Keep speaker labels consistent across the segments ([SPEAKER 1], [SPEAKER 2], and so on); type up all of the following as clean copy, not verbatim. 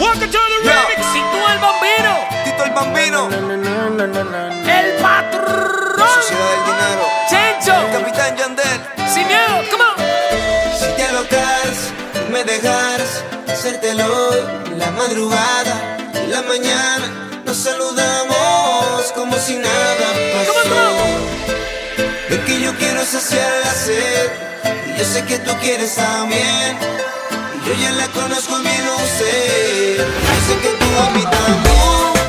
[SPEAKER 1] Welcome to the remix. Y tú el bambino.
[SPEAKER 2] Tito el bambino.
[SPEAKER 1] El patrón.
[SPEAKER 2] La sociedad del dinero.
[SPEAKER 1] Chencho.
[SPEAKER 2] El capitán Yandel.
[SPEAKER 1] Sin miedo, come on.
[SPEAKER 2] Si te alocas, me dejarás hacértelo en la madrugada, en la mañana. Nos saludamos como si nada pasó. Lo que yo quiero es saciar la sed, y yo sé que tú quieres también. Y yo ya la conozco bien, no sé. Yo sé que tú a mí también.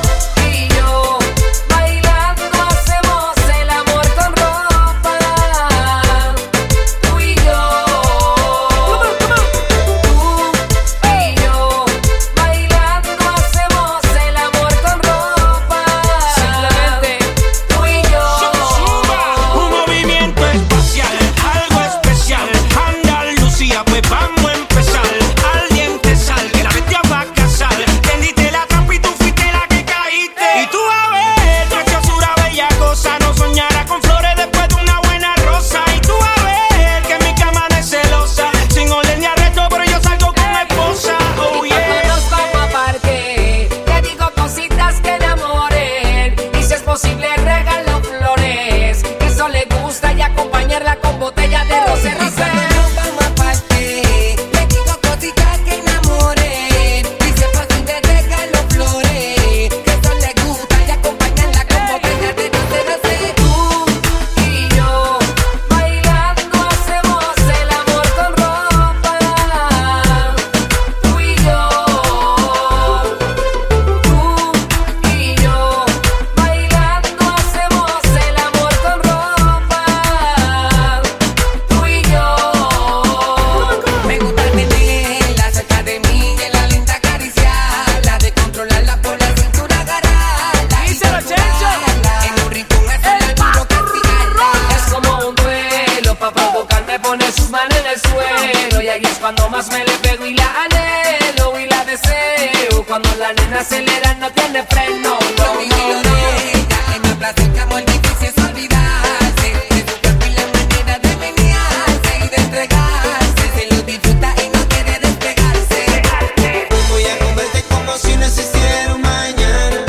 [SPEAKER 1] Cuando más me le pego y la anhelo y la deseo. Cuando la nena acelera no tiene freno.
[SPEAKER 3] Lo vivido de ella en una plaza que amor difícil es olvidarse de su cuerpo y la manera de menearse y de entregarse. Se lo disfruta y no quiere despegarse.
[SPEAKER 2] Voy a comerte como si no existiera un mañana.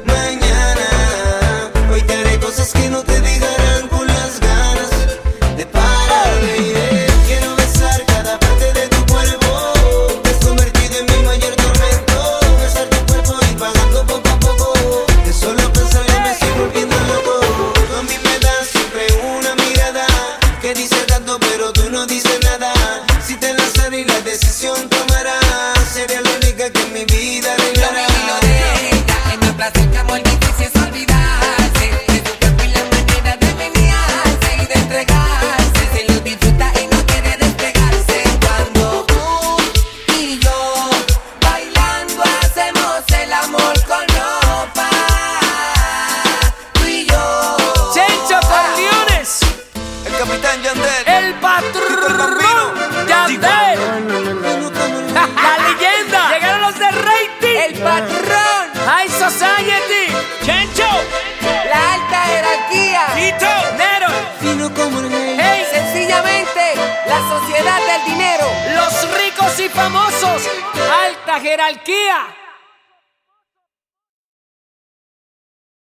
[SPEAKER 2] Mañana hoy te haré cosas que no te dejarán con las ganas de parar de ir. Quiero besar cada parte de tu cuerpo. Te has convertido en mi mayor tormento. Besar tu cuerpo y pagando poco a poco. De solo pensar yo me estoy volviendo loco. Tú a mí me das siempre una mirada que dice tanto pero tú no dices nada. Si te lanzaré y la decisión tomarás, sería la única que en mi vida arreglará.
[SPEAKER 3] Lo vivido de ella en una plaza que amor difícil es olvidarse de su cuerpo y la manera de menearse y de entregarse. Se lo disfruta y no quiere despegarse. Cuando tú y yo bailando hacemos el amor con ropa. Tú y yo.
[SPEAKER 1] Chencho Corleones.
[SPEAKER 2] El capitán Yandel.
[SPEAKER 1] El patrón. Yandel. La leyenda. Llegaron los de rating.
[SPEAKER 3] El patrón.
[SPEAKER 1] High Society. Chencho.
[SPEAKER 3] La alta jerarquía.
[SPEAKER 1] Tito. Nero.
[SPEAKER 2] Fino como el rey.
[SPEAKER 1] Hey.
[SPEAKER 3] Sencillamente, la sociedad del dinero.
[SPEAKER 1] Los ricos y famosos. Alta jerarquía.